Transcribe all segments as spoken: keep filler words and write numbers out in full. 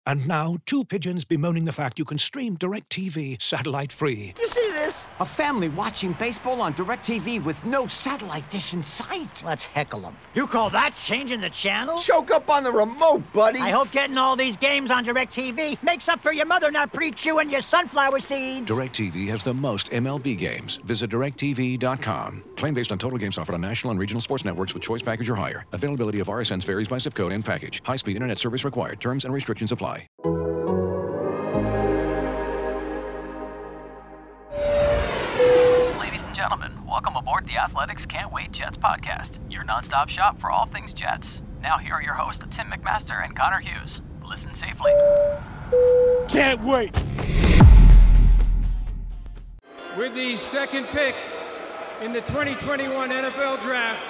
And now, two pigeons bemoaning the fact you can stream DirecTV satellite-free. You see this? A family watching baseball on DirecTV with no satellite dish in sight. Let's heckle them. You call that changing the channel? Choke up on the remote, buddy. I hope getting all these games on DirecTV makes up for your mother not pre-chewing your sunflower seeds. DirecTV has the most M L B games. Visit direct T V dot com. Claim based on total games offered on national and regional sports networks with choice package or higher. Availability of R S Ns varies by zip code and package. High-speed internet service required. Terms and restrictions apply. Ladies and gentlemen, welcome aboard the Athletics Can't Wait Jets podcast, your nonstop shop for all things Jets. Now here are your hosts, Tim McMaster and Connor Hughes. Listen safely. Can't wait. With the second pick in the twenty twenty-one N F L Draft,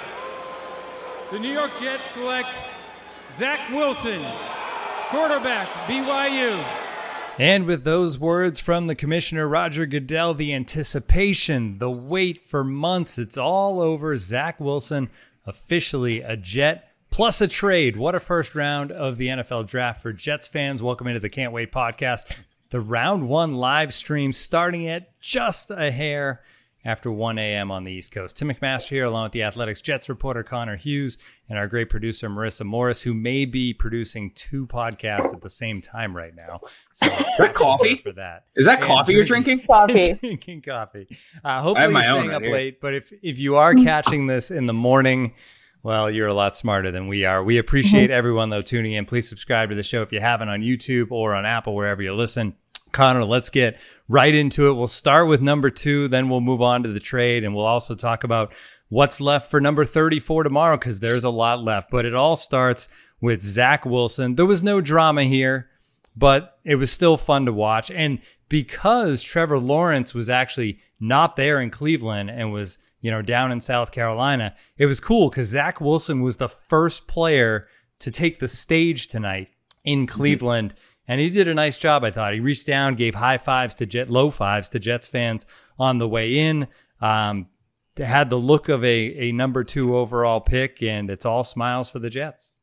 the New York Jets select Zach Wilson, quarterback, B Y U. And with those words from the commissioner, Roger Goodell, the anticipation, the wait for months, it's all over. Zach Wilson, officially a Jet, plus a trade. What a first round of the N F L Draft for Jets fans. Welcome into the Can't Wait podcast. The round one live stream starting at just a hair after one a.m. on the East Coast. Tim McMaster here, along with the Athletics Jets reporter Connor Hughes and our great producer Marissa Morris, who may be producing two podcasts at the same time right now. So is that coffee? For that. Is that and coffee you're drinking? Coffee. Drinking coffee. Uh, hopefully you're staying right up here. late, but if, if you are catching this in the morning, well, you're a lot smarter than we are. We appreciate everyone, though, tuning in. Please subscribe to the show if you haven't on YouTube or on Apple, wherever you listen. Connor, let's get right into it. We'll start with number two, then we'll move on to the trade, and we'll also talk about what's left for number thirty-four tomorrow, because there's a lot left. But it all starts with Zach Wilson. There was no drama here, but it was still fun to watch. And because Trevor Lawrence was actually not there in Cleveland and was, you know, down in South Carolina, it was cool because Zach Wilson was the first player to take the stage tonight in Cleveland. Mm-hmm. And he did a nice job, I thought. He reached down, gave high fives to Jet, low fives to Jets fans on the way in. Um, had the look of a, a number two overall pick, and it's all smiles for the Jets.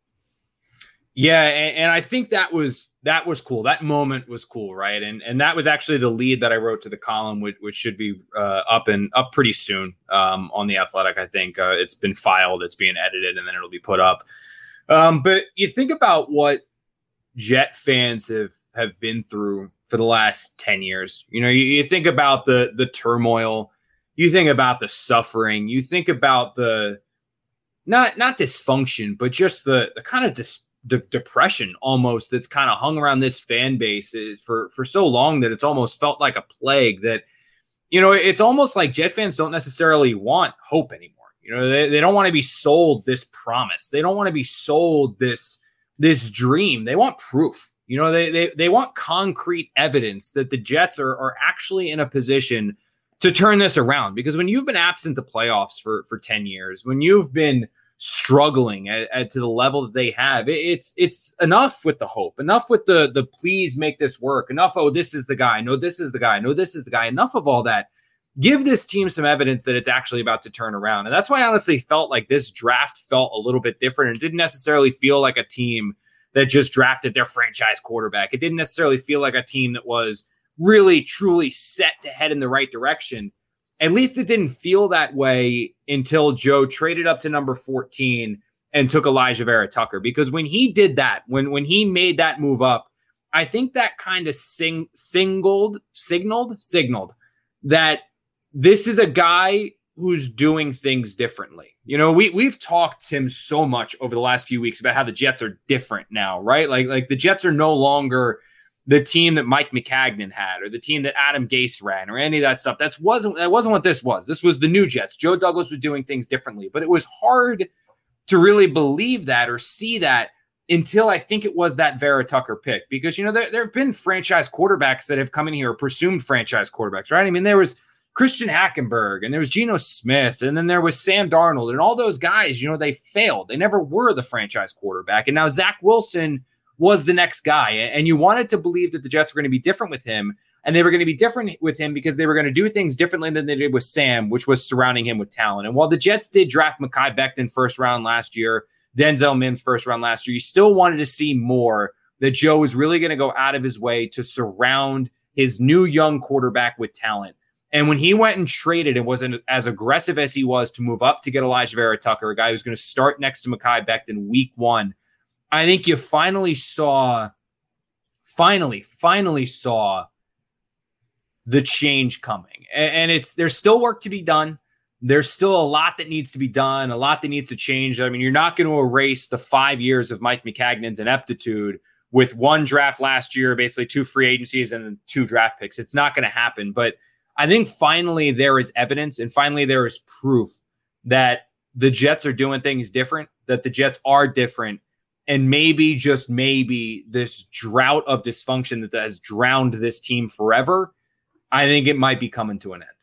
Yeah, and, and I think that was that was cool. That moment was cool, right? And and that was actually the lead that I wrote to the column, which, which should be uh, up and up pretty soon um, on the Athletic. I think uh, it's been filed, it's being edited, and then it'll be put up. Um, but you think about what Jet fans have, have been through for the last ten years. You know, you, you think about the the turmoil, you think about the suffering, you think about the not not dysfunction, but just the, the kind of dis, de, depression almost that's kind of hung around this fan base for, for so long that it's almost felt like a plague. That, you know, it's almost like Jet fans don't necessarily want hope anymore. You know, they, they don't want to be sold this promise. They don't want to be sold this this dream. They want proof. You know, they they they want concrete evidence that the Jets are, are actually in a position to turn this around. Because when you've been absent the playoffs for, for ten years, when you've been struggling at, at to the level that they have, it, it's it's enough with the hope, enough with the the please make this work, enough, oh, this is the guy, no, this is the guy, no, this is the guy, enough of all that. Give this team some evidence that it's actually about to turn around. And that's why I honestly felt like this draft felt a little bit different. It didn't necessarily feel like a team that just drafted their franchise quarterback. It didn't necessarily feel like a team that was really, truly set to head in the right direction. At least it didn't feel that way until Joe traded up to number fourteen and took Elijah Vera Tucker. Because when he did that, when, when he made that move up, I think that kind of sing, singled, signaled, signaled that this is a guy who's doing things differently. You know, we, we've talked, Tim, so much over the last few weeks about how the Jets are different now, right? Like, like the Jets are no longer the team that Mike McCagnon had or the team that Adam Gase ran or any of that stuff. That wasn't, that wasn't what this was. This was the new Jets. Joe Douglas was doing things differently, but it was hard to really believe that or see that until I think it was that Vera Tucker pick. Because, you know, there, there have been franchise quarterbacks that have come in here, presumed franchise quarterbacks, right? I mean, there was Christian Hackenberg, and there was Geno Smith, and then there was Sam Darnold, and all those guys, you know, they failed. They never were the franchise quarterback. And now Zach Wilson was the next guy. And you wanted to believe that the Jets were going to be different with him, and they were going to be different with him because they were going to do things differently than they did with Sam, which was surrounding him with talent. And while the Jets did draft Mekhi Becton first round last year, Denzel Mims first round last year, you still wanted to see more that Joe is really going to go out of his way to surround his new young quarterback with talent. And when he went and traded and wasn't as aggressive as he was to move up to get Elijah Vera Tucker, a guy who's going to start next to Mekhi Becton week one, I think you finally saw, finally, finally saw the change coming. And, and it's there's still work to be done. There's still a lot that needs to be done, a lot that needs to change. I mean, you're not going to erase the five years of Mike Maccagnan's ineptitude with one draft last year, basically two free agencies and two draft picks. It's not going to happen. But I think finally there is evidence and finally there is proof that the Jets are doing things different, that the Jets are different. And maybe, just maybe, this drought of dysfunction that has drowned this team forever, I think it might be coming to an end.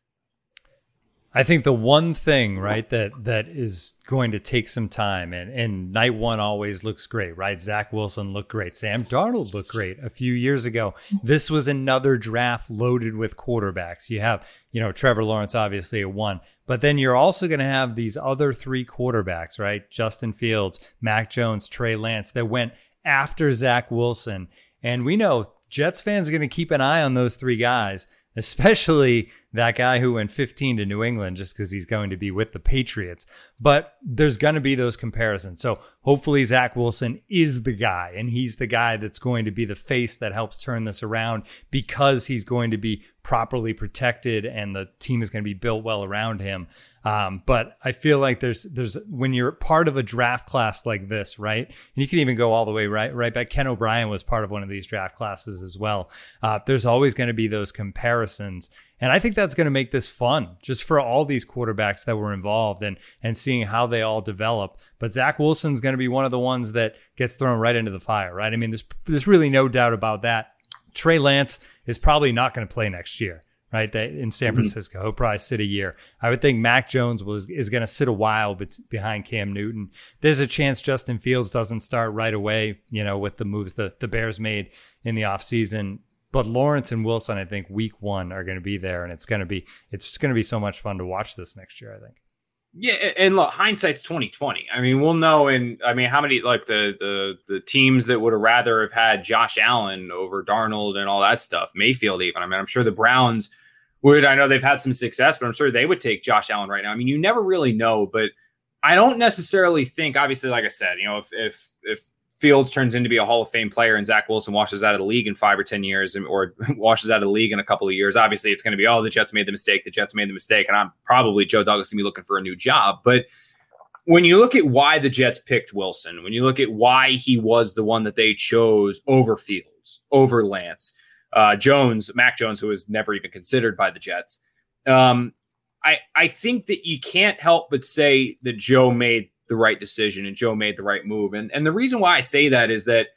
I think the one thing, right, that that is going to take some time, and, and night one always looks great, right? Zach Wilson looked great. Sam Darnold looked great a few years ago. This was another draft loaded with quarterbacks. You have, you know, Trevor Lawrence, obviously a one, but then you're also going to have these other three quarterbacks, right? Justin Fields, Mac Jones, Trey Lance, that went after Zach Wilson. And we know Jets fans are going to keep an eye on those three guys, especially that guy who went fifteen to New England just because he's going to be with the Patriots. But there's going to be those comparisons. So hopefully Zach Wilson is the guy, and he's the guy that's going to be the face that helps turn this around because he's going to be properly protected and the team is going to be built well around him. Um, but I feel like there's there's when you're part of a draft class like this, right? And you can even go all the way right right back. Ken O'Brien was part of one of these draft classes as well. Uh, there's always going to be those comparisons. And I think that's going to make this fun just for all these quarterbacks that were involved and and seeing how they all develop. But Zach Wilson's going to be one of the ones that gets thrown right into the fire, right? I mean, there's, there's really no doubt about that. Trey Lance is probably not going to play next year, right? That in San Francisco, he'll probably sit a year. I would think Mac Jones was is going to sit a while bet- behind Cam Newton. There's a chance Justin Fields doesn't start right away, you know, with the moves the, the Bears made in the offseason. But Lawrence and Wilson, I think week one are going to be there, and it's going to be it's just going to be so much fun to watch this next year, I think. Yeah, and look, hindsight's twenty twenty. I mean, we'll know in I mean, how many like the the the teams that would have rather have had Josh Allen over Darnold and all that stuff, Mayfield even. I mean, I'm sure the Browns would. I know they've had some success, but I'm sure they would take Josh Allen right now. I mean, you never really know, but I don't necessarily think, obviously, like I said, you know, if if if Fields turns into be a Hall of Fame player and Zach Wilson washes out of the league in five or ten years or washes out of the league in a couple of years, obviously it's going to be, oh, the Jets made the mistake. The Jets made the mistake. And I'm probably Joe Douglas going to be looking for a new job. But when you look at why the Jets picked Wilson, when you look at why he was the one that they chose over Fields, over Lance, uh, Jones, Mac Jones, who was never even considered by the Jets, um, I, I think that you can't help but say that Joe made the right decision and Joe made the right move. And, and the reason why I say that is that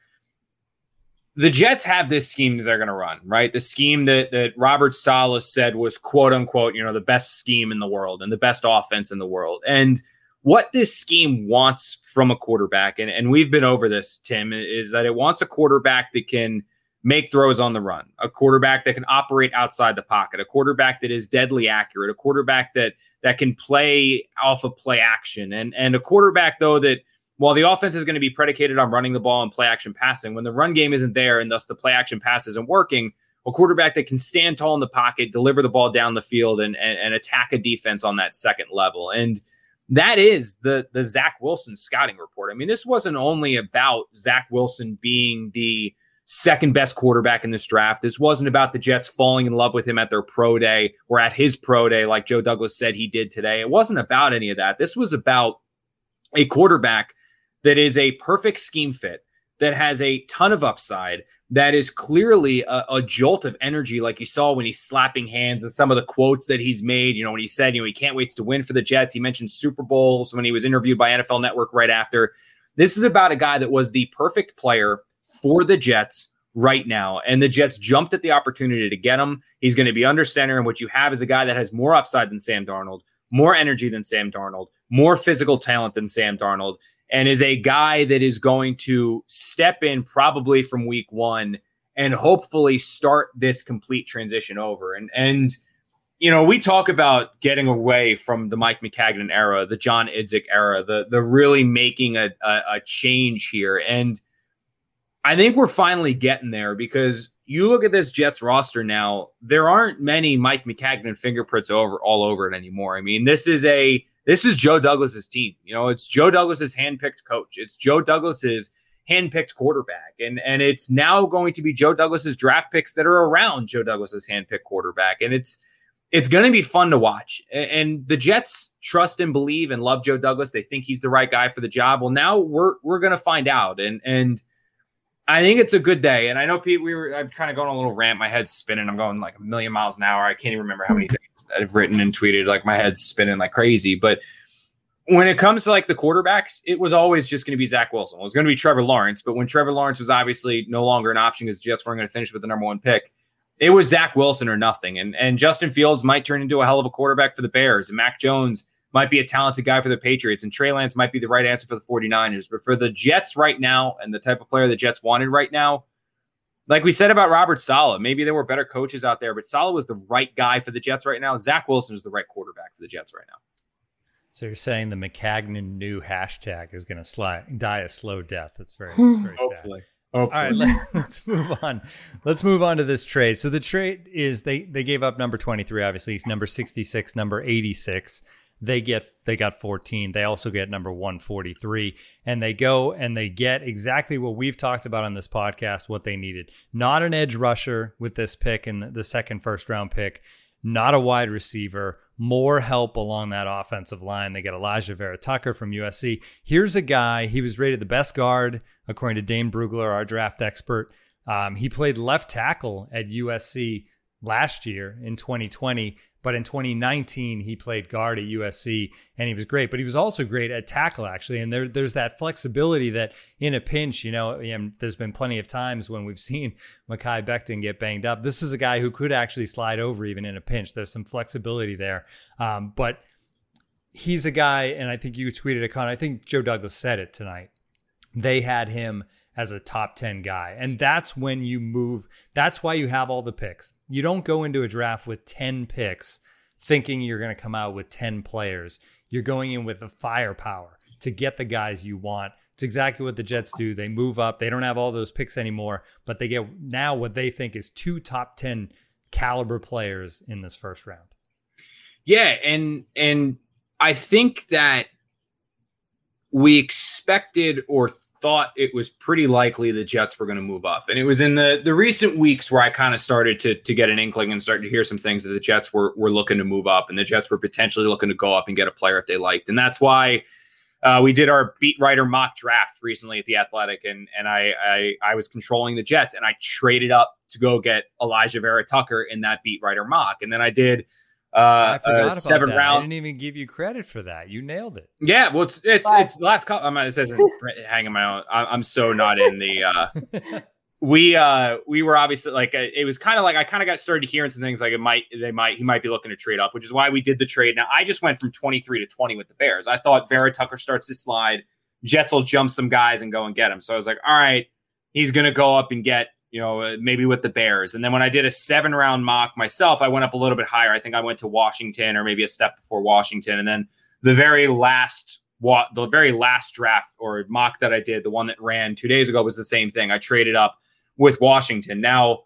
the Jets have this scheme that they're going to run, right? The scheme that, that Robert Saleh said was quote unquote, you know, the best scheme in the world and the best offense in the world. And what this scheme wants from a quarterback, and, and we've been over this, Tim, is that it wants a quarterback that can make throws on the run, a quarterback that can operate outside the pocket, a quarterback that is deadly accurate, a quarterback that that can play off of play action, and and a quarterback, though, that while the offense is going to be predicated on running the ball and play action passing, when the run game isn't there and thus the play action pass isn't working, a quarterback that can stand tall in the pocket, deliver the ball down the field, and and, and attack a defense on that second level. And that is the the Zach Wilson scouting report. I mean, this wasn't only about Zach Wilson being the second best quarterback in this draft. This wasn't about the Jets falling in love with him at their pro day or at his pro day, like Joe Douglas said he did today. It wasn't about any of that. This was about a quarterback that is a perfect scheme fit, that has a ton of upside, that is clearly a, a jolt of energy, like you saw when he's slapping hands and some of the quotes that he's made. You know, when he said, you know, he can't wait to win for the Jets. He mentioned Super Bowls when he was interviewed by N F L Network right after. This is about a guy that was the perfect player for the Jets right now. And the Jets jumped at the opportunity to get him. He's going to be under center. And what you have is a guy that has more upside than Sam Darnold, more energy than Sam Darnold, more physical talent than Sam Darnold, and is a guy that is going to step in probably from week one and hopefully start this complete transition over. And, and, you know, we talk about getting away from the Mike Maccagnan era, the John Idzik era, the, the really making a, a, a change here. And I think we're finally getting there, because you look at this Jets roster now, there aren't many Mike Maccagnan fingerprints over all over it anymore. I mean, this is a this is Joe Douglas's team. You know, it's Joe Douglas's handpicked coach. It's Joe Douglas's handpicked quarterback. And, and it's now going to be Joe Douglas's draft picks that are around Joe Douglas's handpicked quarterback. And it's it's going to be fun to watch. And the Jets trust and believe and love Joe Douglas. They think he's the right guy for the job. Well, now we're we're going to find out. And and I think it's a good day. And I know Pete, we were I'm kind of going on a little rant. My head's spinning. I'm going like a million miles an hour. I can't even remember how many things I've written and tweeted. Like my head's spinning like crazy. But when it comes to like the quarterbacks, it was always just going to be Zach Wilson. It was going to be Trevor Lawrence. But when Trevor Lawrence was obviously no longer an option because Jets weren't going to finish with the number one pick, it was Zach Wilson or nothing. And, and Justin Fields might turn into a hell of a quarterback for the Bears. And Mac Jones might be a talented guy for the Patriots. And Trey Lance might be the right answer for the 49ers. But for the Jets right now and the type of player the Jets wanted right now, like we said about Robert Saleh, maybe there were better coaches out there, but Saleh was the right guy for the Jets right now. Zach Wilson is the right quarterback for the Jets right now. So you're saying the Maccagnan new hashtag is going to slide, die a slow death. That's very, that's very Hopefully. sad. Hopefully. All right, let, let's move on. Let's move on to this trade. So the trade is they they gave up number twenty-three, obviously. It's number sixty-six, number eighty-six. They get they got fourteen. They also get number one forty-three. And they go and they get exactly what we've talked about on this podcast, what they needed. Not an edge rusher with this pick and the second first round pick. Not a wide receiver. More help along that offensive line. They get Elijah Vera Tucker from U S C. Here's a guy, he was rated the best guard, according to Dane Brugler, our draft expert. Um, he played left tackle at U S C last year in twenty twenty, but in twenty nineteen, he played guard at U S C, and he was great. But he was also great at tackle, actually. And there, there's that flexibility that in a pinch, you know, and there's been plenty of times when we've seen Mekhi Becton get banged up. This is a guy who could actually slide over even in a pinch. There's some flexibility there. Um, but he's a guy, and I think you tweeted it, Connor. I think Joe Douglas said it tonight. They had him as a top ten guy. And that's when you move. That's why you have all the picks. You don't go into a draft with ten picks thinking you're going to come out with ten players. You're going in with the firepower to get the guys you want. It's exactly what the Jets do. They move up. They don't have all those picks anymore, but they get now what they think is two top ten caliber players in this first round. Yeah. And, and I think that we expected or thought it was pretty likely the Jets were going to move up. And it was in the, the recent weeks where I kind of started to, to get an inkling and start to hear some things that the Jets were, were looking to move up, and the Jets were potentially looking to go up and get a player if they liked. And that's why uh, we did our beat writer mock draft recently at The Athletic. And, and I, I, I was controlling the Jets, and I traded up to go get Elijah Vera Tucker in that beat writer mock. And then I did Uh, I forgot uh, about seven that. round. I didn't even give you credit for that. You nailed it. Yeah, well, it's it's it's the last. Couple, I'm this isn't hanging my own. I'm, I'm so not in the. Uh, we uh we were obviously like it was kind of like I kind of got started hearing some things like it might they might he might be looking to trade up, which is why we did the trade. Now I just went from twenty-three to twenty with the Bears. I thought Vera Tucker starts to slide, Jets will jump some guys and go and get him. So I was like, all right, he's gonna go up and get. You know, maybe with the Bears. And then when I did a seven round mock myself, I went up a little bit higher. I think I went to Washington or maybe a step before Washington. And then the very last, the very last draft or mock that I did, the one that ran two days ago, was the same thing. I traded up with Washington. Now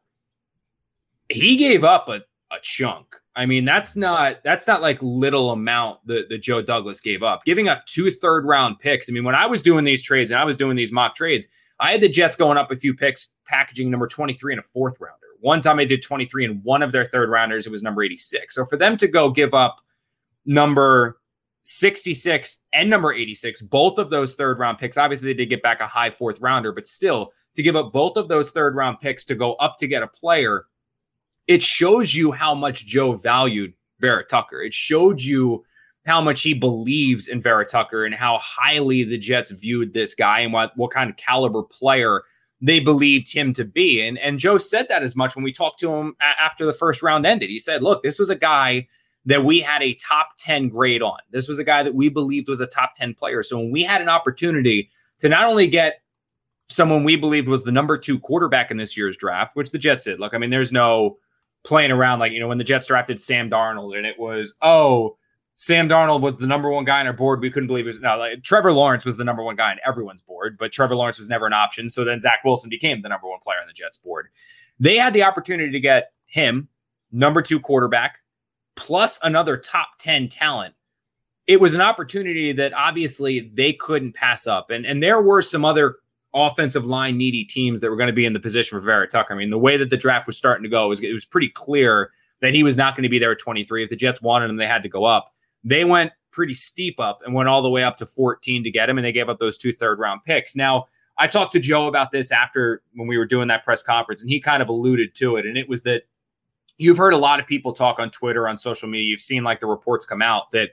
he gave up a, a chunk. I mean, that's not, that's not like little amount that, that Joe Douglas gave up. Giving up two third round picks. I mean, when I was doing these trades and I was doing these mock trades, I had the Jets going up a few picks, packaging number twenty-three and a fourth rounder. One time I did twenty-three and one of their third rounders, it was number eighty-six. So for them to go give up number sixty-six and number eighty-six, both of those third round picks, obviously they did get back a high fourth rounder, but still to give up both of those third round picks to go up to get a player, it shows you how much Joe valued Vera Tucker. It showed you how much he believes in Vera Tucker and how highly the Jets viewed this guy and what, what kind of caliber player they believed him to be. And, and Joe said that as much when we talked to him a- after the first round ended. He said, look, this was a guy that we had a top ten grade on. This was a guy that we believed was a top ten player. So when we had an opportunity to not only get someone we believed was the number two quarterback in this year's draft, which the Jets did. Look, I mean, there's no playing around. Like, you know, when the Jets drafted Sam Darnold and it was, oh, Sam Darnold was the number one guy on our board. We couldn't believe it was no. Like Trevor Lawrence was the number one guy on everyone's board, but Trevor Lawrence was never an option. So then Zach Wilson became the number one player on the Jets board. They had the opportunity to get him, number two quarterback, plus another top ten talent. It was an opportunity that obviously they couldn't pass up. And, and there were some other offensive line needy teams that were going to be in the position for Vera Tucker. I mean, the way that the draft was starting to go, it was, it was pretty clear that he was not going to be there at twenty-three. If the Jets wanted him, they had to go up. They went pretty steep up and went all the way up to fourteen to get him, and they gave up those two third round picks. Now, I talked to Joe about this after when we were doing that press conference, and he kind of alluded to it. And it was that you've heard a lot of people talk on Twitter, on social media. You've seen like the reports come out that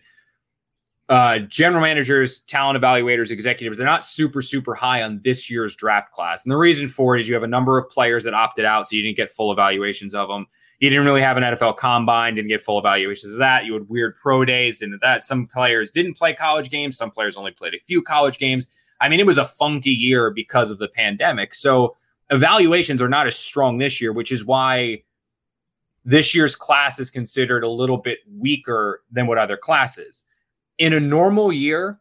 uh, general managers, talent evaluators, executives, they're not super, super high on this year's draft class. And the reason for it is you have a number of players that opted out, so you didn't get full evaluations of them. You didn't really have an N F L combine, didn't get full evaluations of that. You had weird pro days and that. Some players didn't play college games. Some players only played a few college games. I mean, it was a funky year because of the pandemic. So evaluations are not as strong this year, which is why this year's class is considered a little bit weaker than what other classes. In a normal year,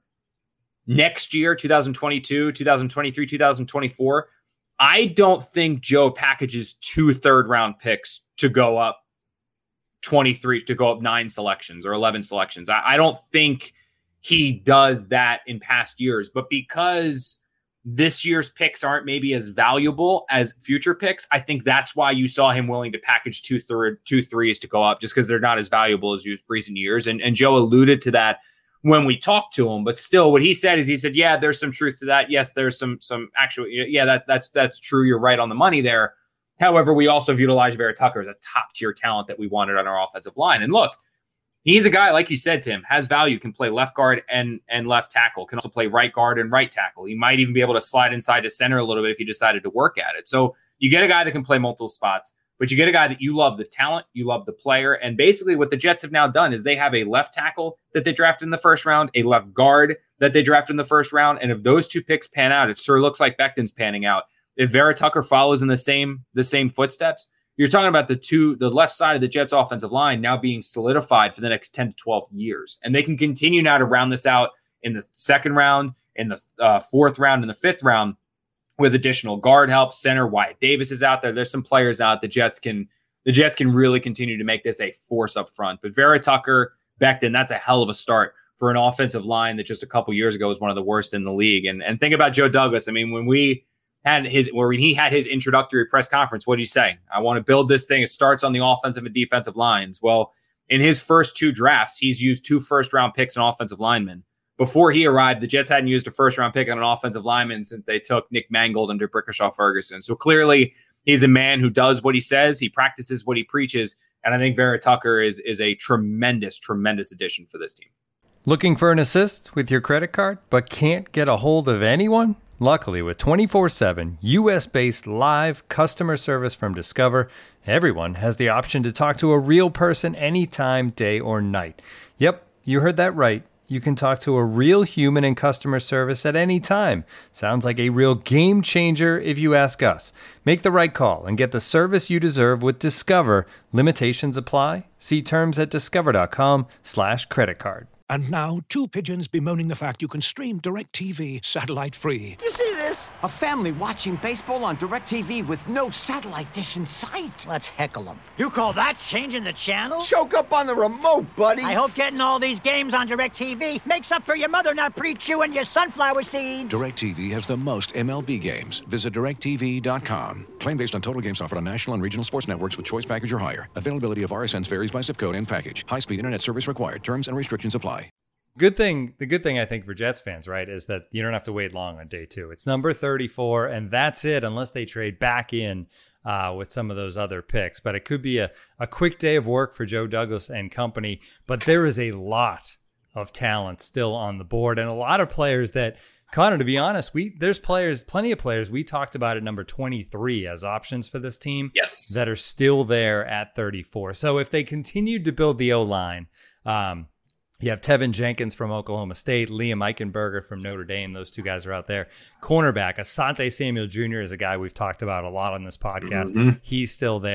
next year, two thousand twenty-two, two thousand twenty-three, two thousand twenty-four, I don't think Joe packages two third round picks to go up twenty-three, to go up nine selections or eleven selections. I, I don't think he does that in past years, but because this year's picks aren't maybe as valuable as future picks, I think that's why you saw him willing to package two third, two threes to go up, just because they're not as valuable as recent years. And, and Joe alluded to that when we talked to him, but still what he said is he said, yeah, there's some truth to that. Yes, there's some, some actual, yeah, that's, that's, that's true. You're right on the money there. However, we also viewed Elijah Vera Tucker as a top tier talent that we wanted on our offensive line. And look, he's a guy, like you said, Tim, has value, can play left guard and, and left tackle, can also play right guard and right tackle. He might even be able to slide inside to center a little bit if he decided to work at it. So you get a guy that can play multiple spots, but you get a guy that you love the talent, you love the player. And basically what the Jets have now done is they have a left tackle that they drafted in the first round, a left guard that they drafted in the first round. And if those two picks pan out, it sure looks like Becton's panning out. If Vera Tucker follows in the same, the same footsteps, you're talking about the two, the left side of the Jets offensive line now being solidified for the next ten to twelve years. And they can continue now to round this out in the second round, in the uh, fourth round, in the fifth round with additional guard help. Center Wyatt Davis is out there. There's some players out. The Jets can, the Jets can really continue to make this a force up front. But Vera Tucker, Becton, that's a hell of a start for an offensive line that just a couple years ago was one of the worst in the league. And, and think about Joe Douglas. I mean, when we had his, where he had his introductory press conference, what did he say? I want to build this thing. It starts on the offensive and defensive lines. Well, in his first two drafts, he's used two first round picks on offensive linemen. Before he arrived, the Jets hadn't used a first round pick on an offensive lineman since they took Nick Mangold under Brickashaw Ferguson. So clearly he's a man who does what he says. He practices what he preaches. And I think Vera Tucker is, is a tremendous, tremendous addition for this team. Looking for an assist with your credit card, but can't get a hold of anyone? Luckily, with twenty-four seven U S-based live customer service from Discover, everyone has the option to talk to a real person anytime, day or night. Yep, you heard that right. You can talk to a real human in customer service at any time. Sounds like a real game changer if you ask us. Make the right call and get the service you deserve with Discover. Limitations apply. See terms at discover.com slash credit card. And now, two pigeons bemoaning the fact you can stream DirecTV satellite-free. You see this? A family watching baseball on DirecTV with no satellite dish in sight. Let's heckle them. You call that changing the channel? Choke up on the remote, buddy. I hope getting all these games on DirecTV makes up for your mother not pre-chewing your sunflower seeds. DirecTV has the most M L B games. Visit direct t v dot com. Claim based on total games offered on national and regional sports networks with choice package or higher. Availability of R S Ns varies by zip code and package. High-speed internet service required. Terms and restrictions apply. Good thing, the good thing I think for Jets fans, right, is that you don't have to wait long on day two. It's number thirty-four, and that's it, unless they trade back in uh, with some of those other picks. But it could be a, a quick day of work for Joe Douglas and company. But there is a lot of talent still on the board, and a lot of players that, Connor, to be honest, we there's players, plenty of players we talked about at number twenty-three as options for this team. Yes, that are still there at thirty-four. So if they continued to build the O-line, um, you have Tevin Jenkins from Oklahoma State, Liam Eichenberger from Notre Dame. Those two guys are out there. Cornerback, Asante Samuel Junior is a guy we've talked about a lot on this podcast. Mm-hmm. He's still there.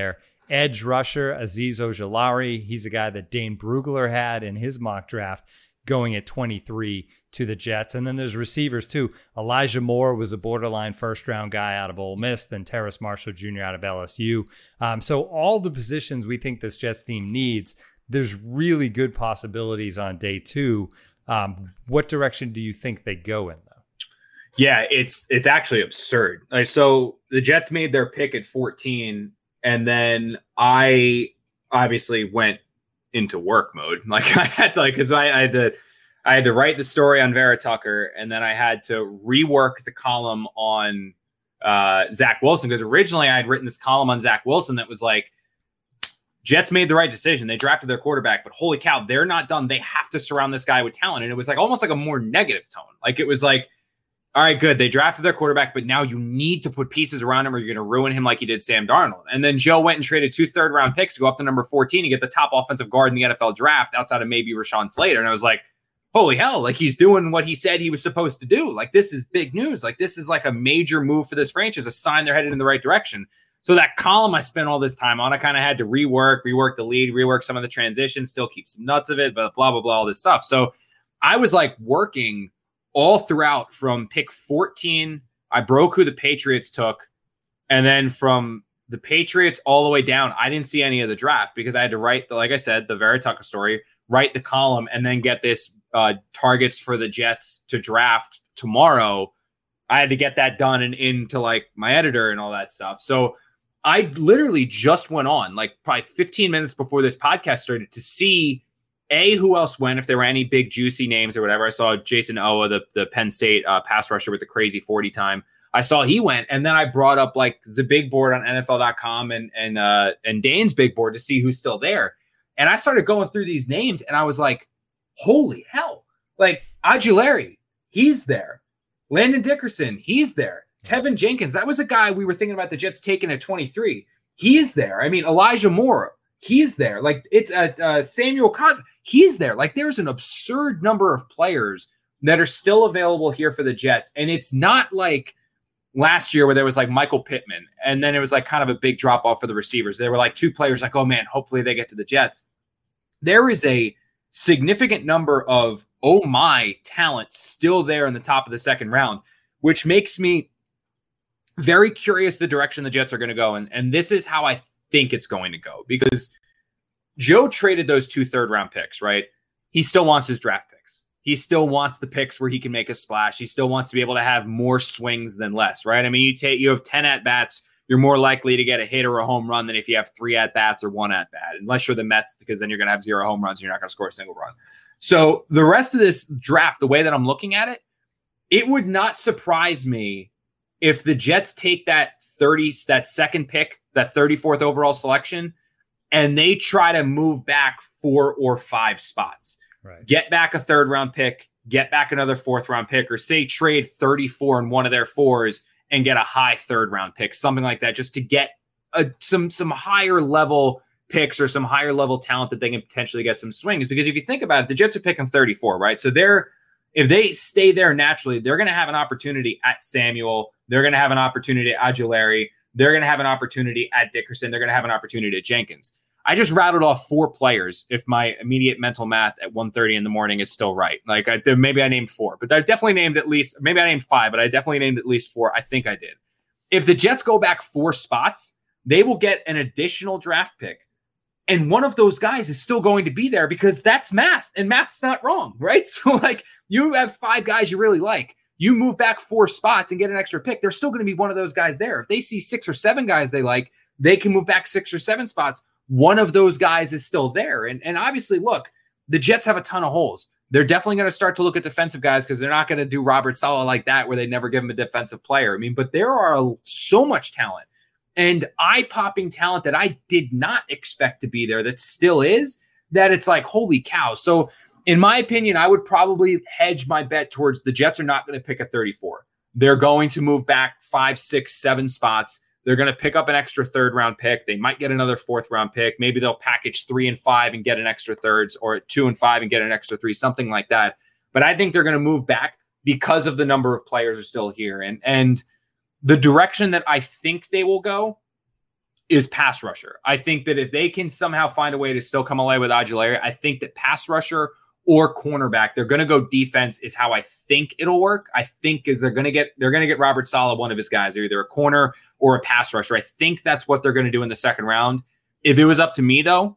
edge rusher Azeez Ojulari. He's a guy that Dane Brugler had in his mock draft going at twenty-three to the Jets. And then there's receivers too. Elijah Moore was a borderline first round guy out of Ole Miss, then Terrace Marshall Junior out of L S U. Um, so all the positions we think this Jets team needs, there's really good possibilities on day two. Um, what direction do you think they go in, though? Yeah, it's it's actually absurd. Like, so the Jets made their pick at fourteen, and then I obviously went into work mode. Like I had to, like, because I, I had to, I had to write the story on Vera Tucker, and then I had to rework the column on uh, Zach Wilson, because originally I had written this column on Zach Wilson that was like, Jets made the right decision. They drafted their quarterback, but holy cow, they're not done. They have to surround this guy with talent. And it was like almost like a more negative tone. Like it was like, all right, good. They drafted their quarterback, but now you need to put pieces around him or you're going to ruin him like you did Sam Darnold. And then Joe went and traded two third round picks to go up to number fourteen and get the top offensive guard in the N F L draft outside of maybe Rashawn Slater. And I was like, holy hell, like he's doing what he said he was supposed to do. Like this is big news. Like this is like a major move for this franchise, a sign they're headed in the right direction. So that column I spent all this time on, I kind of had to rework, rework the lead, rework some of the transitions, still keep some nuts of it, but blah, blah, blah, all this stuff. So I was like working all throughout from pick fourteen. I broke who the Patriots took. And then from the Patriots all the way down, I didn't see any of the draft because I had to write, the, like I said, the Vera Tucker story, write the column, and then get this uh, targets for the Jets to draft tomorrow. I had to get that done and into like my editor and all that stuff. So I literally just went on like probably fifteen minutes before this podcast started to see A, who else went, if there were any big juicy names or whatever. I saw Jason Owa, the, the Penn State uh, pass rusher with the crazy forty time. I saw he went, and then I brought up like the big board on N F L dot com and and uh, and Dane's big board to see who's still there. And I started going through these names, and I was like, holy hell. Like Ojulari, he's there. Landon Dickerson, he's there. Tevin Jenkins, that was a guy we were thinking about the Jets taking at twenty-three. He's there. I mean, Elijah Moore, he's there. Like it's uh, uh, Samuel Cosme, he's there. Like there's an absurd number of players that are still available here for the Jets. And it's not like last year where there was like Michael Pittman, and then it was like kind of a big drop off for the receivers. There were like two players like, oh man, hopefully they get to the Jets. There is a significant number of, oh my, talent still there in the top of the second round, which makes me very curious the direction the Jets are going to go. And, and this is how I think it's going to go, because Joe traded those two third round picks, right? He still wants his draft picks. He still wants the picks where he can make a splash. He still wants to be able to have more swings than less, right? I mean, you take, you have ten at bats, you're more likely to get a hit or a home run than if you have three at bats or one at bat, unless you're the Mets, because then you're going to have zero home runs and you're not going to score a single run. So the rest of this draft, the way that I'm looking at it, it would not surprise me if the Jets take that thirty, that second pick, that thirty-fourth overall selection, and they try to move back four or five spots, right? Get back a third round pick, get back another fourth round pick, or say trade thirty-four in one of their fours and get a high third round pick, something like that, just to get a, some, some higher level picks or some higher level talent that they can potentially get some swings. Because if you think about it, the Jets are picking thirty-four, right? So they're, if they stay there naturally, they're going to have an opportunity at Samuel. They're going to have an opportunity at Ojulari. They're going to have an opportunity at Dickerson. They're going to have an opportunity at Jenkins. I just rattled off four players if my immediate mental math at one thirty in the morning is still right. Like I, maybe I named four, but I definitely named at least, maybe I named five, but I definitely named at least four. I think I did. If the Jets go back four spots, they will get an additional draft pick. And one of those guys is still going to be there because that's math, and math's not wrong, right? So like you have five guys you really like. You move back four spots and get an extra pick. There's still going to be one of those guys there. If they see six or seven guys they like, they can move back six or seven spots. One of those guys is still there. And, and obviously, look, the Jets have a ton of holes. They're definitely going to start to look at defensive guys because they're not going to do Robert Saleh like that where they never give him a defensive player. I mean, but there are so much talent and eye-popping talent that I did not expect to be there that still is, that it's like, holy cow. So in my opinion, I would probably hedge my bet towards the Jets are not going to pick a thirty-four. They're going to move back five, six, seven spots. They're going to pick up an extra third round pick. They might get another fourth round pick. Maybe they'll package three and five and get an extra thirds, or two and five and get an extra three, something like that. But I think they're going to move back because of the number of players are still here. And, and the direction that I think they will go, is pass rusher. I think that if they can somehow find a way to still come away with Ojulari, I think that pass rusher or cornerback, they're going to go defense is how I think it'll work. I think is they're going to get they're going to get Robert Saleh, one of his guys. They're either a corner or a pass rusher. I think that's what they're going to do in the second round. If it was up to me, though,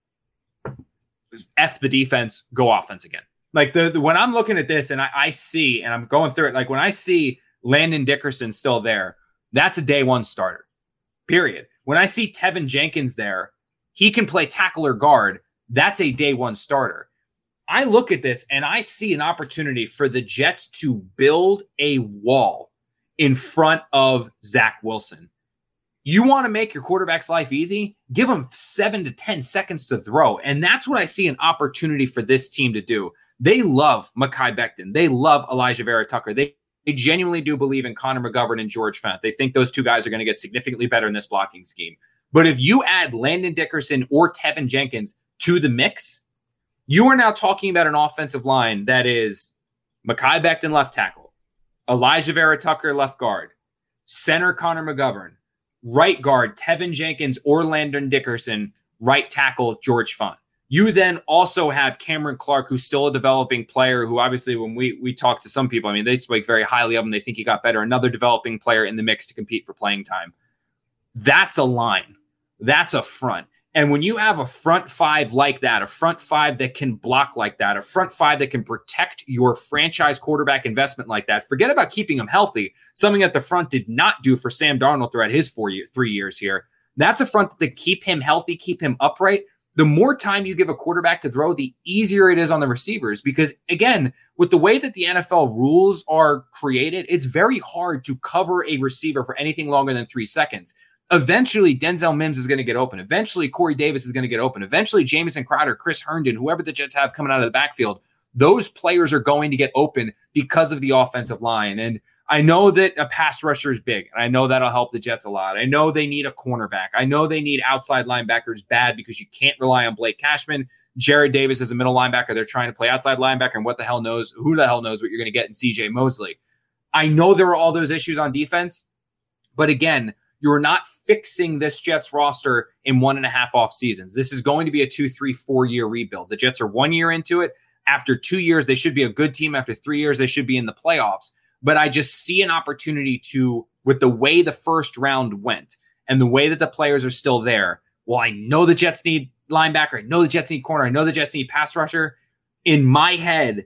F the defense, go offense again. Like the, the when I'm looking at this and I, I see and I'm going through it, like when I see Landon Dickerson still there, that's a day one starter. Period. When I see Tevin Jenkins there, he can play tackle or guard. That's a day one starter. I look at this and I see an opportunity for the Jets to build a wall in front of Zach Wilson. You want to make your quarterback's life easy? Give him seven to ten seconds to throw. And that's what I see an opportunity for this team to do. They love Mekhi Becton. They love Elijah Vera Tucker. They, they genuinely do believe in Connor McGovern and George Fent. They think those two guys are going to get significantly better in this blocking scheme. But if you add Landon Dickerson or Tevin Jenkins to the mix, you are now talking about an offensive line that is Mekhi Becton left tackle, Elijah Vera Tucker left guard, center Connor McGovern, right guard Tevin Jenkins or Landon Dickerson, right tackle George Fent. You then also have Cameron Clark, who's still a developing player, who obviously when we we talk to some people, I mean, they speak very highly of him. They think he got better. Another developing player in the mix to compete for playing time. That's a line. That's a front. And when you have a front five like that, a front five that can block like that, a front five that can protect your franchise quarterback investment like that, forget about keeping him healthy, something that the front did not do for Sam Darnold throughout his four year, three years here. That's a front that keep him healthy, keep him upright. The more time you give a quarterback to throw, the easier it is on the receivers. Because, again, with the way that the N F L rules are created, it's very hard to cover a receiver for anything longer than three seconds. Eventually, Denzel Mims is going to get open. Eventually, Corey Davis is going to get open. Eventually, Jamison Crowder, Chris Herndon, whoever the Jets have coming out of the backfield, those players are going to get open because of the offensive line. And I know that a pass rusher is big, and I know that'll help the Jets a lot. I know they need a cornerback. I know they need outside linebackers bad because you can't rely on Blake Cashman. Jared Davis is a middle linebacker. They're trying to play outside linebacker, and what the hell knows, who the hell knows what you're going to get in C J Mosley. I know there are all those issues on defense, but again, you're not fixing this Jets roster in one and a half off seasons. This is going to be a two, three, four year rebuild. The Jets are one year into it. After two years, they should be a good team. After three years, they should be in the playoffs. But I just see an opportunity to, with the way the first round went and the way that the players are still there. Well, I know the Jets need linebacker. I know the Jets need corner. I know the Jets need pass rusher. In my head,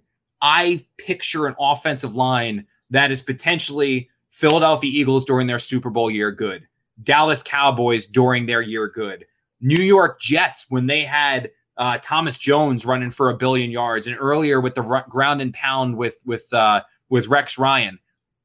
I picture an offensive line that is potentially Philadelphia Eagles during their Super Bowl year, good. Dallas Cowboys during their year, good. New York Jets when they had uh, Thomas Jones running for a billion yards, and earlier with the r- ground and pound with with uh, with Rex Ryan.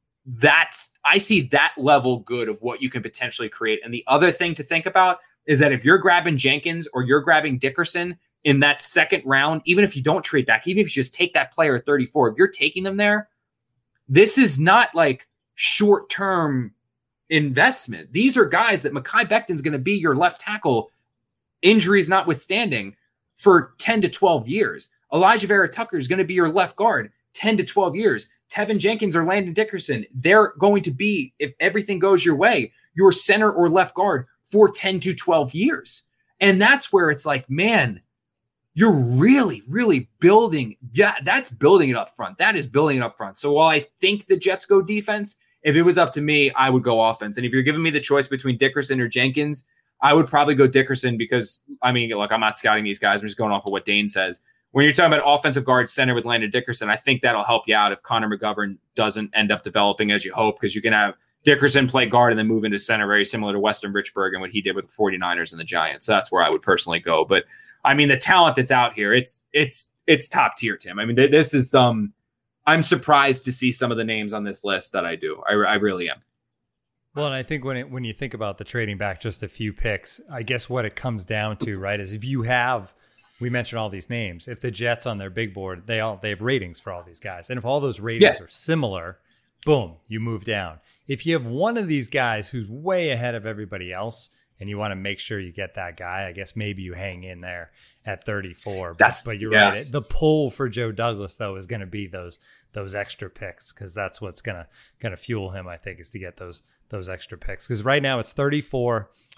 That's I see that level good of what you can potentially create. And the other thing to think about is that if you're grabbing Jenkins or you're grabbing Dickerson in that second round, even if you don't trade back, even if you just take that player at thirty-four, if you're taking them there, this is not like short-term investment. These are guys that Mekhi Becton's going to be your left tackle, injuries notwithstanding, for ten to twelve years. Elijah Vera Tucker is going to be your left guard ten to twelve years. Tevin Jenkins or Landon Dickerson, they're going to be, if everything goes your way, your center or left guard for ten to twelve years. And that's where it's like, man, you're really, really building. Yeah, that's building it up front. That is building it up front. So while I think the Jets go defense, if it was up to me, I would go offense. And if you're giving me the choice between Dickerson or Jenkins, I would probably go Dickerson because, I mean, look, I'm not scouting these guys. I'm just going off of what Dane says. When you're talking about offensive guard center with Landon Dickerson, I think that'll help you out if Connor McGovern doesn't end up developing as you hope, because you can have Dickerson play guard and then move into center, very similar to Weston Richburg and what he did with the 49ers and the Giants. So that's where I would personally go. But I mean, the talent that's out here, it's it's it's top tier, Tim. I mean, th- this is um, I'm surprised to see some of the names on this list that I do. I, I really am. Well, and I think when it, when you think about the trading back just a few picks, I guess what it comes down to, right, is if you have, we mentioned all these names, if the Jets on their big board, they all they have ratings for all these guys, and if all those ratings yeah. are similar, boom, you move down. If you have one of these guys who's way ahead of everybody else, and you want to make sure you get that guy, I guess maybe you hang in there at thirty-four. That's, but, but you're yeah. right. The pull for Joe Douglas, though, is going to be those those extra picks, because that's what's going to going to fuel him, I think, is to get those those extra picks. Because right now it's thirty-four,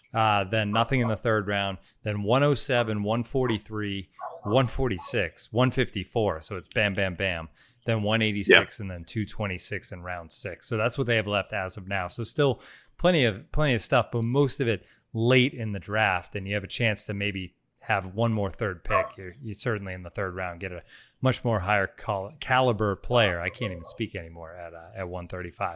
Uh, then nothing in the third round. Then one oh seven, one forty-three, one forty-six, one fifty-four. So it's bam, bam, bam. Then one eighty-six, yep. And then two twenty-six in round six. So that's what they have left as of now. So still plenty of plenty of stuff, but most of it late in the draft. And you have a chance to maybe have one more third pick. You're, you certainly in the third round get a much more higher cal- caliber player. I can't even speak anymore at uh, at one thirty-five.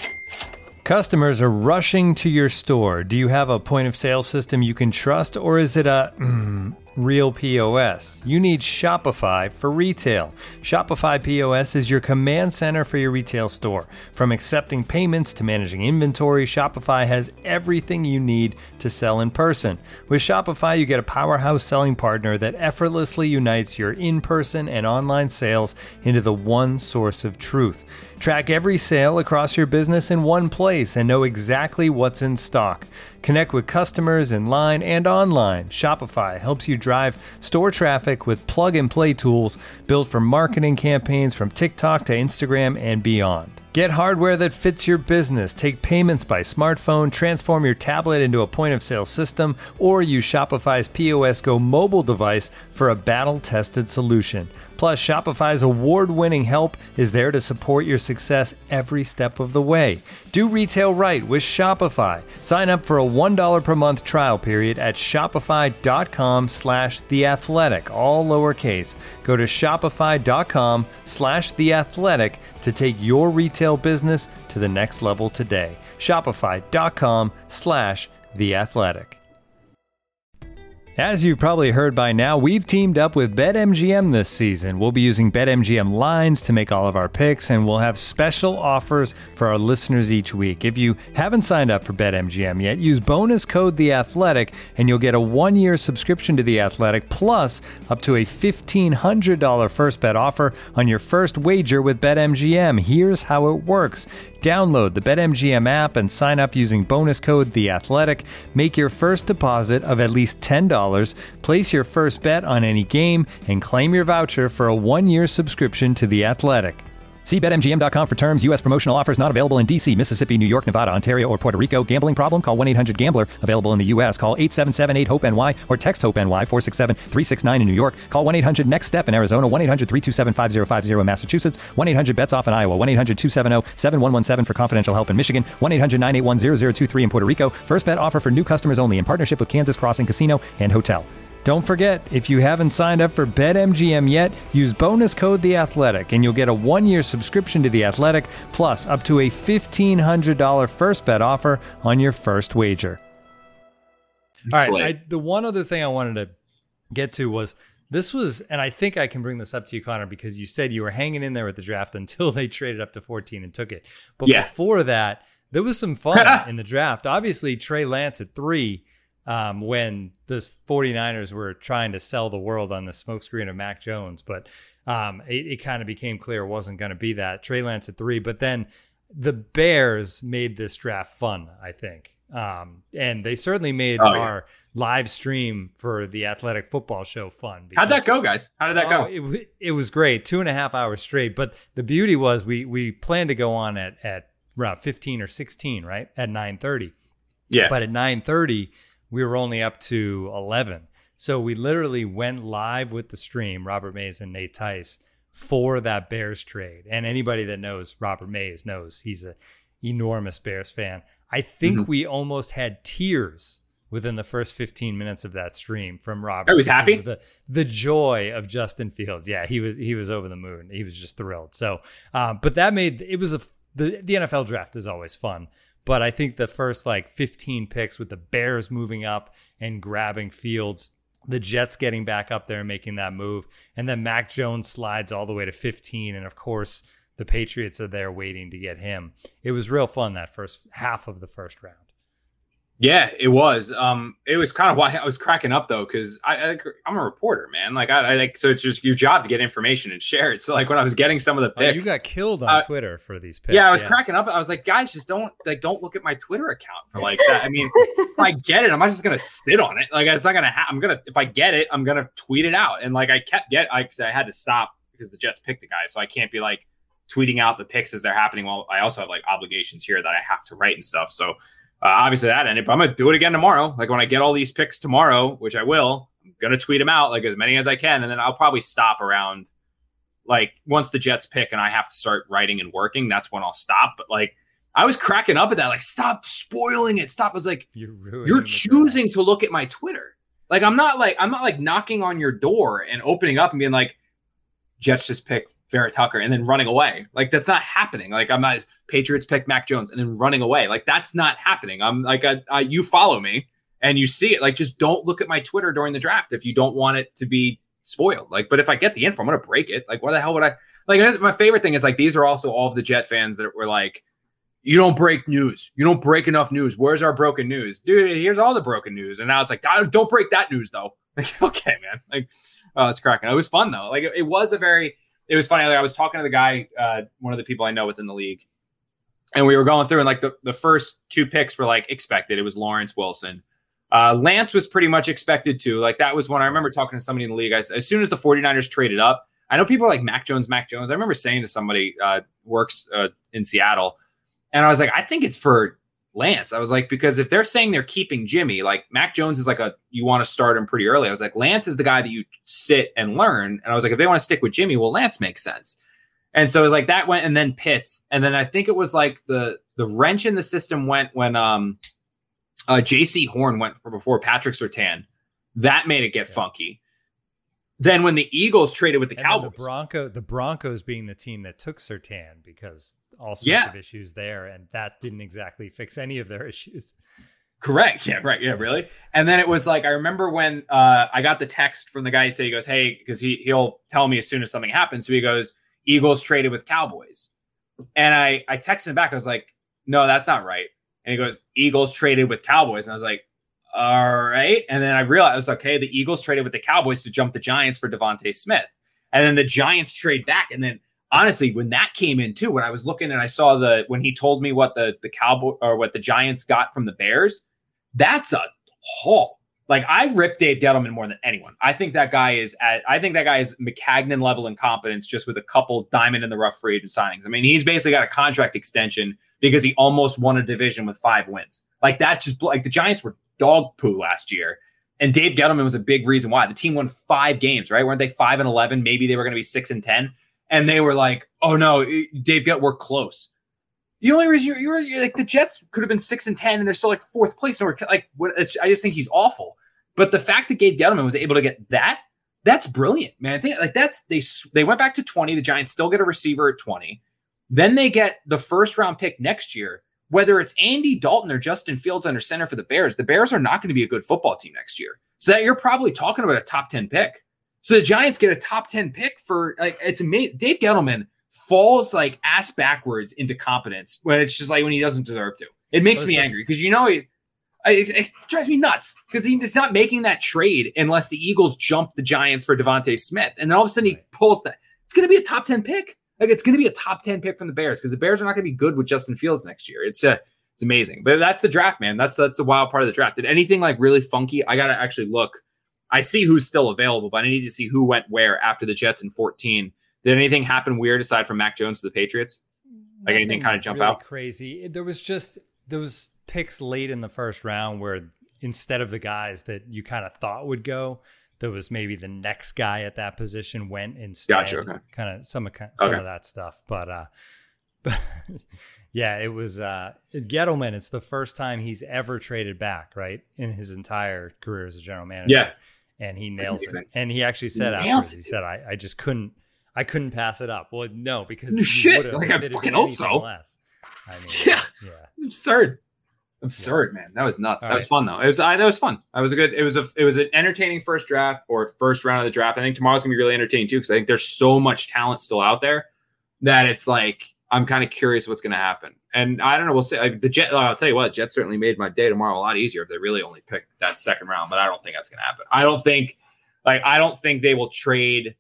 Customers are rushing to your store. Do you have a point of sale system you can trust, or is it a mm, real P O S? You need Shopify for retail. Shopify P O S is your command center for your retail store. From accepting payments to managing inventory, Shopify has everything you need to sell in person. With Shopify, you get a powerhouse selling partner that effortlessly unites your in-person and online sales into the one source of truth. Track every sale across your business in one place and know exactly what's in stock. Connect with customers in line and online. Shopify helps you drive store traffic with plug-and-play tools built for marketing campaigns from TikTok to Instagram and beyond. Get hardware that fits your business. Take payments by smartphone, transform your tablet into a point-of-sale system, or use Shopify's P O S Go mobile device for a battle-tested solution. Plus, Shopify's award-winning help is there to support your success every step of the way. Do retail right with Shopify. Sign up for a one dollar per month trial period at shopify.com slash The Athletic, all lowercase. Go to shopify.com slash The Athletic to take your retail business to the next level today. Shopify.com slash The Athletic. As you've probably heard by now, we've teamed up with BetMGM this season. We'll be using BetMGM lines to make all of our picks, and we'll have special offers for our listeners each week. If you haven't signed up for BetMGM yet, use bonus code The Athletic, and you'll get a one-year subscription to The Athletic, plus up to a fifteen hundred dollars first bet offer on your first wager with BetMGM. Here's how it works. Download the BetMGM app and sign up using bonus code The Athletic. Make your first deposit of at least ten dollars, place your first bet on any game, and claim your voucher for a one-year subscription to The Athletic. See Bet M G M dot com for terms. U S promotional offers not available in D C, Mississippi, New York, Nevada, Ontario, or Puerto Rico. Gambling problem? Call one eight hundred gambler. Available in the U S. Call eight seven seven eight hope N Y or text HOPE-NY four six seven three six nine in New York. Call one eight hundred next step in Arizona. one eight hundred three two seven five zero five zero in Massachusetts. one eight hundred bets off in Iowa. one eight hundred two seven zero seven one one seven for confidential help in Michigan. one eight hundred nine eight one zero zero two three in Puerto Rico. First bet offer for new customers only in partnership with Kansas Crossing Casino and Hotel. Don't forget, if you haven't signed up for BetMGM yet, use bonus code The Athletic, and you'll get a one-year subscription to The Athletic, plus up to a fifteen hundred dollars first bet offer on your first wager. All right, I, the one other thing I wanted to get to was, this was, and I think I can bring this up to you, Connor, because you said you were hanging in there with the draft until they traded up to fourteen and took it. But yeah. Before that, there was some fun in the draft. Obviously, Trey Lance at three, Um, when the 49ers were trying to sell the world on the smokescreen of Mac Jones. But um, it, it kind of became clear it wasn't going to be that. Trey Lance at three. But then the Bears made this draft fun, I think. Um, and they certainly made oh, yeah. our live stream for the Athletic Football Show fun. How'd that go, guys? How did that oh, go? It, it was great. Two and a half hours straight. But the beauty was we we planned to go on at, at around fifteen or sixteen, right? At nine thirty. Yeah. But at nine thirty, we were only up to eleven. So we literally went live with the stream, Robert Mays and Nate Tice, for that Bears trade. And anybody that knows Robert Mays knows he's an enormous Bears fan. I think mm-hmm. we almost had tears within the first fifteen minutes of that stream from Robert. I was happy. The, the joy of Justin Fields. Yeah, he was he was over the moon. He was just thrilled. So, um, but that made, it was a, the, the N F L draft is always fun. But I think the first like fifteen picks with the Bears moving up and grabbing Fields, the Jets getting back up there and making that move, and then Mac Jones slides all the way to fifteen. And of course, the Patriots are there waiting to get him. It was real fun, that first half of the first round. Yeah, it was. Um, it was kind of why I was cracking up though, because I, I I'm a reporter, man. Like I, I like so it's just your job to get information and share it. So like when I was getting some of the picks, oh, you got killed on uh, Twitter for these picks. Yeah, I was yeah. cracking up. I was like, guys, just don't like don't look at my Twitter account for like that. I mean, if I get it, I'm not just gonna sit on it. Like it's not gonna. Ha- I'm gonna if I get it, I'm gonna tweet it out. And like I kept get I because I had to stop because the Jets picked the guy, so I can't be like tweeting out the picks as they're happening. While I also have like obligations here that I have to write and stuff. So. Uh, obviously that ended, but I'm going to do it again tomorrow. Like when I get all these picks tomorrow, which I will, I'm going to tweet them out like as many as I can. And then I'll probably stop around like once the Jets pick and I have to start writing and working, that's when I'll stop. But like, I was cracking up at that. Like, stop spoiling it. Stop. I was like, you're, you're choosing to look at my Twitter. Like, I'm not like, I'm not like knocking on your door and opening up and being like, Jets just picked Vera Tucker and then running away. Like, that's not happening. Like, I'm not Patriots picked Mac Jones and then running away. Like, that's not happening. I'm like, I, I, you follow me and you see it. Like, just don't look at my Twitter during the draft if you don't want it to be spoiled. Like, but if I get the info, I'm going to break it. Like, why the hell would I? Like, my favorite thing is like, these are also all of the Jet fans that were like, you don't break news. You don't break enough news. Where's our broken news? Dude, here's all the broken news. And now it's like, don't break that news though. Like, okay, man. Like, oh, it's cracking. It was fun though. Like it, it was a very, it was funny. Like, I was talking to the guy, uh, one of the people I know within the league, and we were going through and like the, the first two picks were like expected. It was Lawrence Wilson. Uh, Lance was pretty much expected too. Like that was when I remember talking to somebody in the league. I, as soon as the 49ers traded up, I know people are like Mac Jones, Mac Jones. I remember saying to somebody uh, works uh, in Seattle, and I was like, I think it's for Lance. I was like, because if they're saying they're keeping Jimmy, like Mac Jones is like a, you want to start him pretty early. I was like, Lance is the guy that you sit and learn. And I was like, if they want to stick with Jimmy, well, Lance makes sense. And so it was like that went, and then Pitts. And then I think it was like the, the wrench in the system went when um, uh, J C Horn went for before Patrick Surtain. That made it get yeah. funky. Then when the Eagles traded with the and Cowboys, the Bronco, the Broncos being the team that took Surtain because all sorts yeah. of issues there, and that didn't exactly fix any of their issues. Correct. Yeah. Right. Yeah. Really. And then it was like I remember when uh, I got the text from the guy. He said, he goes, "Hey," because he he'll tell me as soon as something happens. So he goes, "Eagles traded with Cowboys," and I I texted him back. I was like, "No, that's not right." And he goes, "Eagles traded with Cowboys," and I was like, all right. And then I realized, okay, the Eagles traded with the Cowboys to jump the Giants for Devontae Smith. And then the Giants trade back. And then honestly, when that came in too, when I was looking and I saw the, when he told me what the, the Cowboy or what the Giants got from the Bears, that's a haul. Like I rip Dave Gettleman more than anyone. I think that guy is at, I think that guy is McCagnon level incompetence just with a couple diamond in the rough free agent signings. I mean, he's basically got a contract extension because he almost won a division with five wins. Like that just like the Giants were dog poo last year. And Dave Gettleman was a big reason why. The team won five games, right? Weren't they five and eleven? Maybe they were going to be six and ten. And they were like, oh no, Dave Gettleman, we're close. The only reason you're, you're, you're like the Jets could have been six and ten and they're still like fourth place. And we're like, what? I just think he's awful. But the fact that Dave Gettleman was able to get that, that's brilliant, man. I think like that's, they, they went back to twenty. The Giants still get a receiver at twenty. Then they get the first round pick next year. Whether it's Andy Dalton or Justin Fields under center for the Bears, the Bears are not going to be a good football team next year. So that you're probably talking about a top ten pick. So the Giants get a top ten pick for like, it's amazing. Dave Gettleman falls like ass backwards into competence when it's just like when he doesn't deserve to. It makes me angry because, you know, it, it, it drives me nuts because he's not making that trade unless the Eagles jump the Giants for Devontae Smith. And then all of a sudden he pulls that. It's going to be a top ten pick. Like it's going to be a top ten pick from the Bears because the Bears are not going to be good with Justin Fields next year. It's uh, it's amazing, but that's the draft, man. That's that's a wild part of the draft. Did anything like really funky? I got to actually look. I see who's still available, but I need to see who went where after the Jets in fourteen. Did anything happen weird aside from Mac Jones to the Patriots? Like Nothing anything kind of jump really out? Crazy. There was just those picks late in the first round where instead of the guys that you kind of thought would go, there was maybe the next guy at that position went instead. Gotcha, okay. Kind of some, some okay. of that stuff. But, uh, but yeah, it was uh, Gettleman. It's the first time he's ever traded back, right? In his entire career as a general manager. Yeah. And he nails it. And he actually said he afterwards, he said, I, I just couldn't, I couldn't pass it up. Well, no, because no shit. Like I fucking hope so. Less. I mean, yeah. yeah. It's absurd. Absurd, yeah. man. That was nuts. All that right. was fun though. It was I that was fun. That was a good it was a it was an entertaining first draft or first round of the draft. I think tomorrow's gonna be really entertaining too, because I think there's so much talent still out there that it's like I'm kind of curious what's gonna happen. And I don't know, we'll see. Like the Jet I'll tell you what, Jets certainly made my day tomorrow a lot easier if they really only picked that second round, but I don't think that's gonna happen. I don't think like I don't think they will trade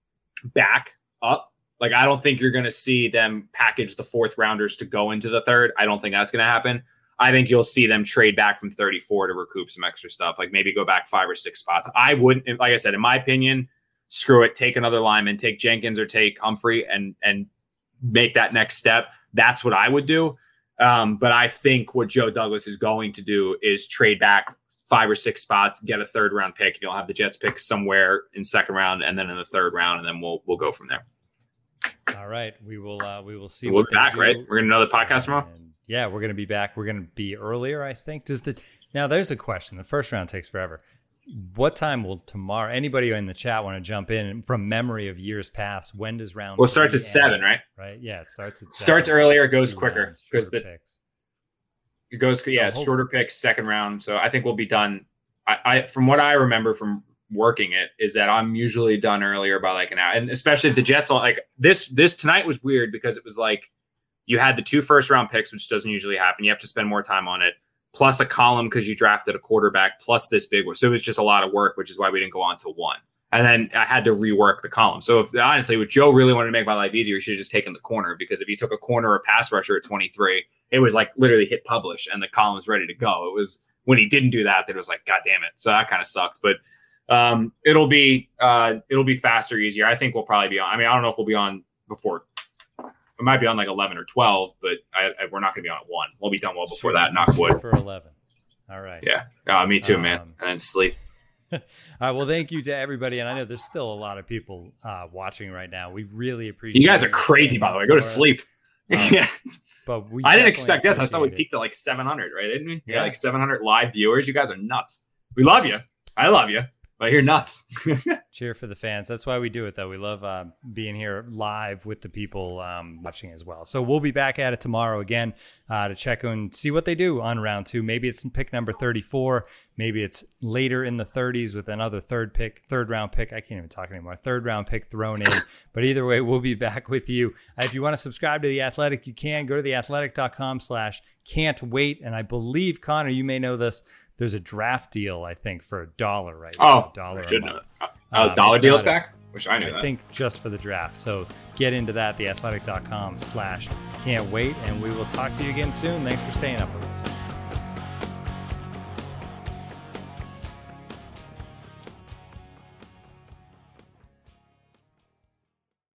back up. Like I don't think you're gonna see them package the fourth rounders to go into the third. I don't think that's gonna happen. I think you'll see them trade back from thirty-four to recoup some extra stuff, like maybe go back five or six spots. I wouldn't, like I said, in my opinion, screw it, take another lineman, take Jenkins or take Humphrey and and make that next step. That's what I would do. Um, but I think what Joe Douglas is going to do is trade back five or six spots, get a third round pick. You'll have the Jets pick somewhere in second round and then in the third round, and then we'll we'll go from there. All right, we will uh, we will see. We'll what be back, do. right? We're gonna know the podcast tomorrow. And yeah, we're gonna be back. We're gonna be earlier, I think. Does the now? There's a question. The first round takes forever. What time will tomorrow? Anybody in the chat want to jump in from memory of years past? When does round? Well, it starts at end? seven, right? Right. Yeah, it starts at seven. Starts earlier, goes Two quicker rounds, because shorter the picks. it goes So yeah, it's hope- shorter picks, second round. So I think we'll be done. I, I from what I remember from working it is that I'm usually done earlier by like an hour, and especially if the Jets are like this. This tonight was weird because it was like you had the two first round picks, which doesn't usually happen. You have to spend more time on it, plus a column because you drafted a quarterback, plus this big one. So it was just a lot of work, which is why we didn't go on to one. And then I had to rework the column. So if honestly, what Joe really wanted to make my life easier, he should have just taken the corner, because if he took a corner or pass rusher at twenty-three, it was like literally hit publish and the column was ready to go. It was when he didn't do that, that it was like, God damn it. So that kind of sucked, but um, it'll be, uh, it'll be faster, easier. I think we'll probably be on. I mean, I don't know if we'll be on before. We might be on like eleven or twelve, but I, I, we're not going to be on at one. We'll be done well before Shoot, that. Knock wood. for eleven. All right. Yeah. Uh, me too, man. Um, And then sleep. All right. Well, thank you to everybody. And I know there's still a lot of people uh, watching right now. We really appreciate You guys are you crazy, staying by the way. up Go to for us. sleep. Um, yeah. But we I didn't definitely expect this. I saw we appreciate it. peaked at like seven hundred, right? Didn't we? Yeah. Yeah. Like seven hundred live viewers. You guys are nuts. We love you. I love you. But you're nuts. Cheer for the fans. That's why we do it, though. We love uh, being here live with the people um, watching as well. So we'll be back at it tomorrow again uh, to check and see what they do on round two. Maybe it's pick number thirty-four. Maybe it's later in the thirties with another third pick, third round pick. I can't even talk anymore. Third round pick thrown in. But either way, we'll be back with you. Uh, if you want to subscribe to The Athletic, you can. Go to theathletic.com slash can't wait. And I believe, Connor, you may know this. There's a draft deal, I think, for a dollar right now. Oh, a dollar I should a know. month. that. Oh, Um, dollar if deals not, it's- back? Wish I knew I that. think just for the draft. So get into that, theathletic.com slash can't wait. And we will talk to you again soon. Thanks for staying up with us.